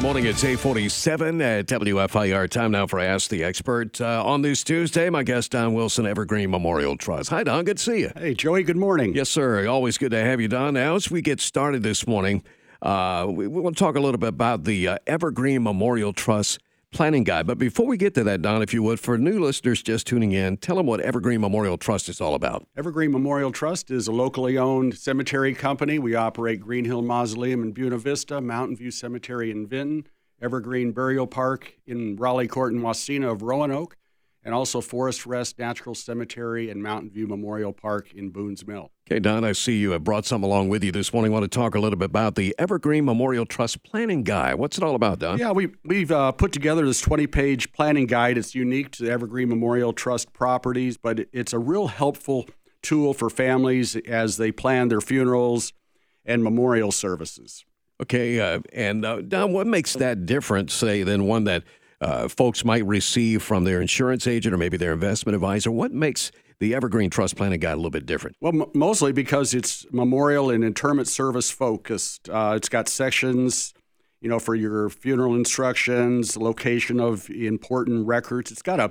morning. It's 8:47 at WFIR. Time now for Ask the Expert. On this Tuesday, my guest, Don Wilson, Evergreen Memorial Trust. Hi, Don. Good to see you. Hey, Joey. Good morning. Yes, sir. Always good to have you, Don. Now, as we get started this morning, we want to talk a little bit about the Evergreen Memorial Trust Planning Guide. But before we get to that, Don, if you would, for new listeners just tuning in, tell them what Evergreen Memorial Trust is all about. Evergreen Memorial Trust is a locally owned cemetery company. We operate Green Hill Mausoleum in Buena Vista, Mountain View Cemetery in Vinton, Evergreen Burial Park in Raleigh Court and Wasena of Roanoke, and also Forest Rest Natural Cemetery and Mountain View Memorial Park in Boone's Mill. Okay, Don, I see you have brought some along with you this morning. I want to talk a little bit about the Evergreen Memorial Trust Planning Guide. What's it all about, Don? Yeah, we've put together this 20-page planning guide. It's unique to the Evergreen Memorial Trust properties, but it's a real helpful tool for families as they plan their funerals and memorial services. Okay, Don, what makes that different, say, than one that folks might receive from their insurance agent or maybe their investment advisor? What makes the Evergreen Trust Planning Guide a little bit different? Well, mostly because it's memorial and interment service focused. It's got sections, for your funeral instructions, location of important records. It's got a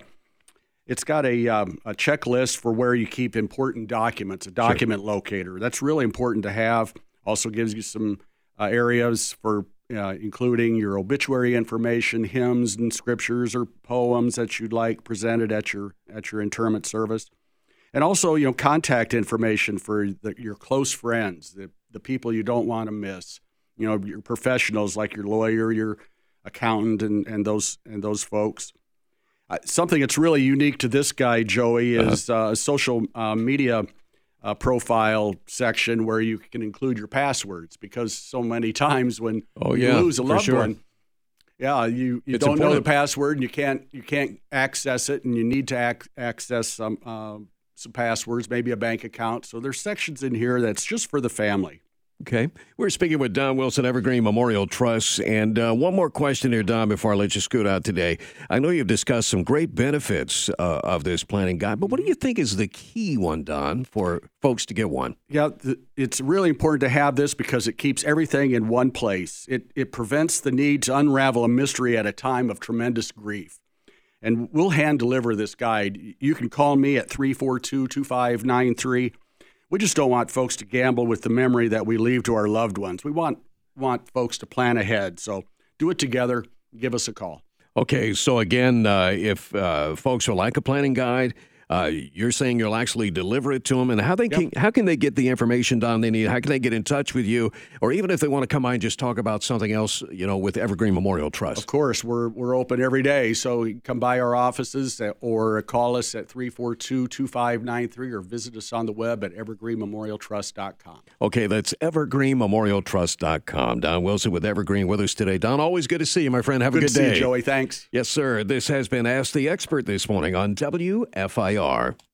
checklist for where you keep important documents, a document locator. That's really important to have. Also gives you some areas for including your obituary information, hymns and scriptures or poems that you'd like presented at your interment service. And also, contact information for your close friends, the people you don't want to miss. Your professionals like your lawyer, your accountant, and those folks. Something that's really unique to this guy, Joey, is a social media profile section where you can include your passwords, because so many times when you lose a loved one, you don't know the password and you can't access it, and you need to access some passwords, maybe a bank account. So there's sections in here that's just for the family. Okay. We're speaking with Don Wilson, Evergreen Memorial Trust. And one more question here, Don, before I let you scoot out today. I know you've discussed some great benefits of this planning guide, but what do you think is the key one, Don, for folks to get one? Yeah, it's really important to have this because it keeps everything in one place. It prevents the need to unravel a mystery at a time of tremendous grief. And we'll hand deliver this guide. You can call me at 342-2593. We just don't want folks to gamble with the memory that we leave to our loved ones. We want folks to plan ahead. So do it together. Give us a call. Okay, so again, if folks would like a planning guide, you're saying you'll actually deliver it to them, and how can they get the information, Don, they need? How can they get in touch with you, or even if they want to come by and just talk about something else, with Evergreen Memorial Trust? Of course, we're open every day, so you can come by our offices or call us at 342-2593 or visit us on the web at evergreenmemorialtrust.com. Okay, that's evergreenmemorialtrust.com. Don Wilson with Evergreen with us today. Don, always good to see you, my friend. Have a good day. Good to see you, Joey. Thanks. Yes, sir. This has been Ask the Expert this morning on WFIR.